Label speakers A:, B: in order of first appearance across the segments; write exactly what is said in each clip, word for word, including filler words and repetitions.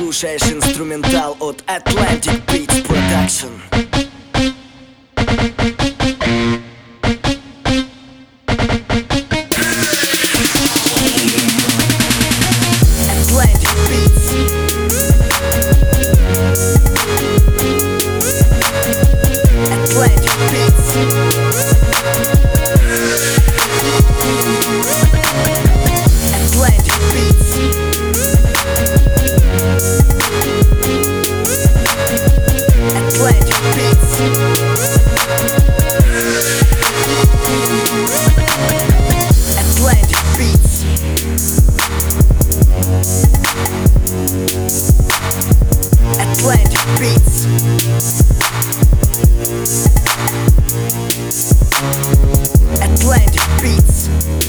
A: слушаешь инструментал от Atlantic Beats Production. Atlantic Beats. Atlantic Beats. Atlantic Beats. Atlantic Beats. Atlantic Beats. Atlantic Beats. Atlantic Beats.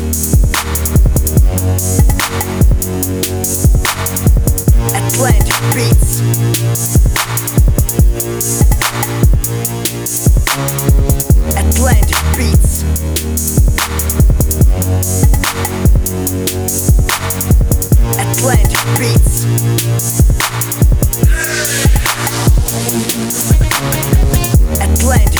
A: Atlantic Beats. Atlantic Beats. Atlantic Beats. Atlantic